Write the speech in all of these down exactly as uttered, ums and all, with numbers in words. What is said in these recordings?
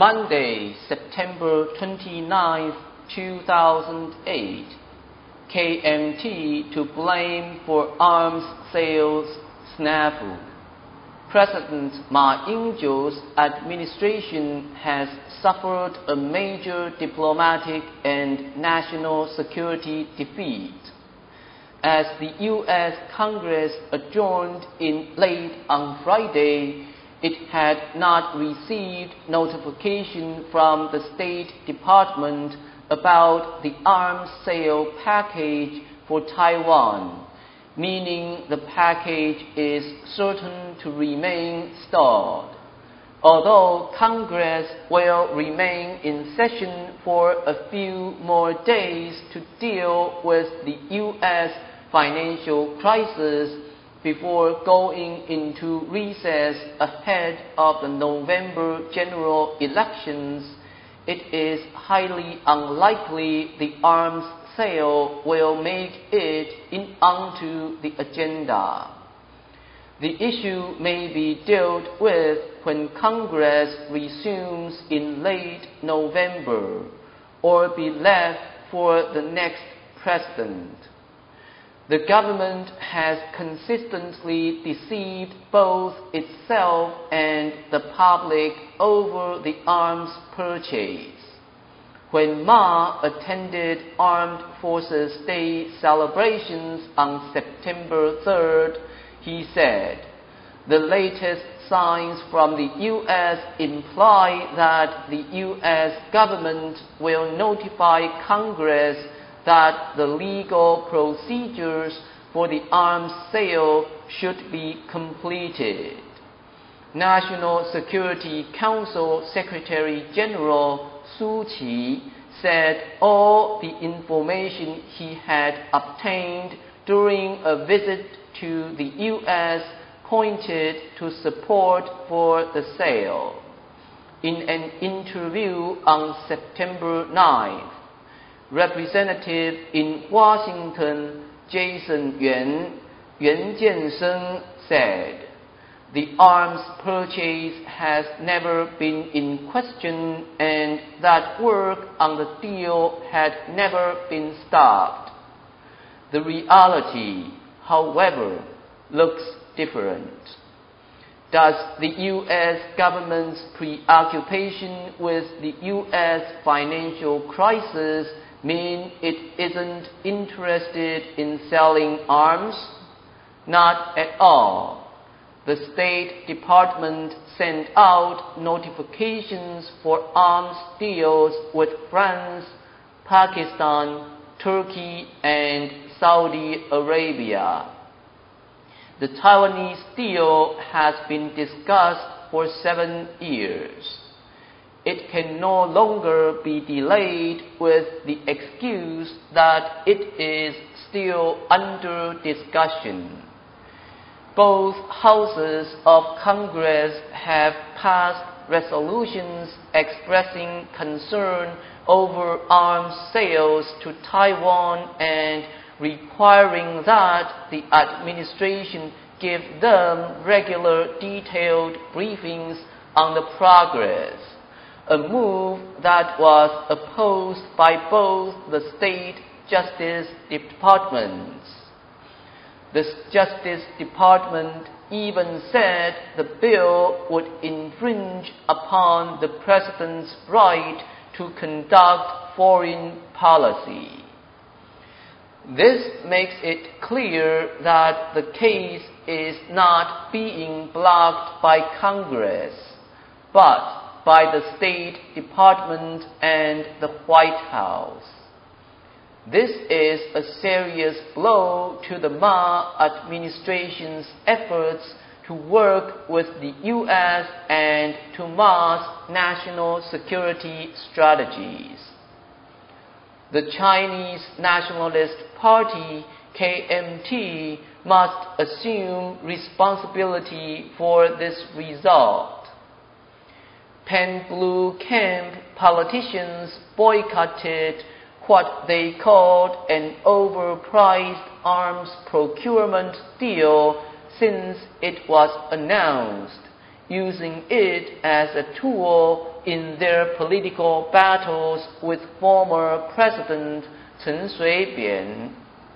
Monday, September twenty-ninth, two thousand eight, K M T to blame for arms sales snafu. President Ma Ying-jeou's administration has suffered a major diplomatic and national security defeat. As the U S Congress adjourned in late on Friday, it had not received notification from the State Department about the arms sale package for Taiwan, meaning the package is certain to remain stalled. Although Congress will remain in session for a few more days to deal with the U S financial crisis before going into recess ahead of the November general elections, it is highly unlikely the arms sale will make it in onto the agenda. The issue may be dealt with when Congress resumes in late November, or be left for the next president. The government has consistently deceived both itself and the public over the arms purchase. When Ma attended Armed Forces Day celebrations on September third, he said, "The latest signs from the U S imply that the U S government will notify Congress that the legal procedures for the arms sale should be completed." National Security Council Secretary General Su Qi said all the information he had obtained during a visit to the U S pointed to support for the sale. In an interview on September ninth, Representative in Washington Jason Yuan, Yuan Jiansheng, said, "The arms purchase has never been in question and that work on the deal had never been stopped." The reality, however, looks different. Does the U S government's preoccupation with the U S financial crisis mean it isn't interested in selling arms? Not at all. The State Department sent out notifications for arms deals with France, Pakistan, Turkey, and Saudi Arabia. The Taiwanese deal has been discussed for seven years. It can no longer be delayed with the excuse that it is still under discussion. Both houses of Congress have passed resolutions expressing concern over arms sales to Taiwan and requiring that the administration give them regular detailed briefings on the progress, a move that was opposed by both the State Justice Departments. The Justice Department even said the bill would infringe upon the President's right to conduct foreign policy. This makes it clear that the case is not being blocked by Congress, but by the State Department and the White House. This is a serious blow to the Ma administration's efforts to work with the U S and to Ma's national security strategies. The Chinese Nationalist Party, K M T, must assume responsibility for this result. Pan-Blue Camp politicians boycotted what they called an overpriced arms procurement deal since it was announced, using it as a tool in their political battles with former President Chen Shui-bian.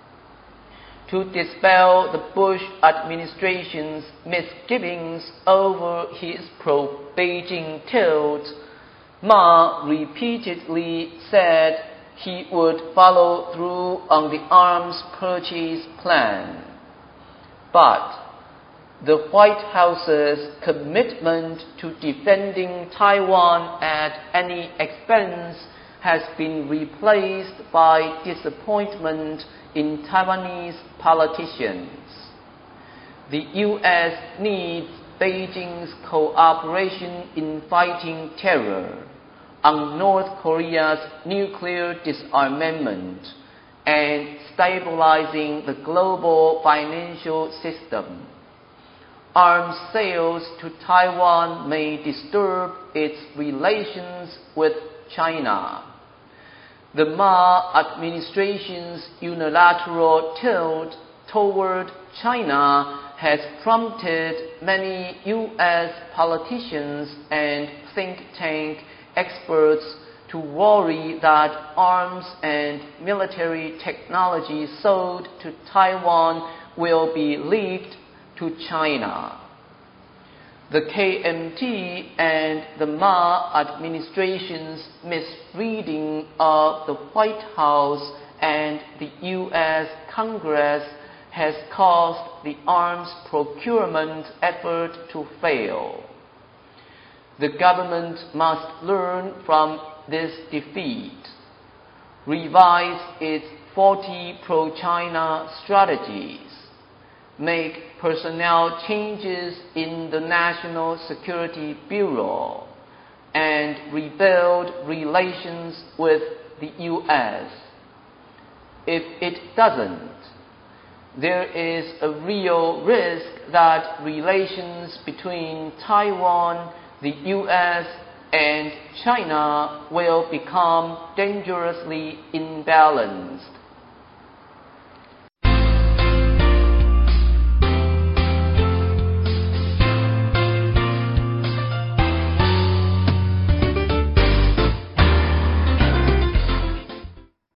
To dispel the Bush administration's misgivings over his pro-Beijing tilt, Ma repeatedly said he would follow through on the arms purchase plan. But the White House's commitment to defending Taiwan at any expense has been replaced by disappointment in Taiwanese politicians. The U S needs Beijing's cooperation in fighting terror, on North Korea's nuclear disarmament, and stabilizing the global financial system. Arms sales to Taiwan may disturb its relations with China. The Ma administration's unilateral tilt toward China has prompted many U S politicians and think tank experts to worry that arms and military technology sold to Taiwan will be leaked to China. The K M T and the Ma administration's misreading of the White House and the U S Congress has caused the arms procurement effort to fail. The government must learn from this defeat, revise its faulty pro-China strategies, make personnel changes in the National Security Bureau, and rebuild relations with the U S. If it doesn't, there is a real risk that relations between Taiwan, the U S, and China will become dangerously imbalanced.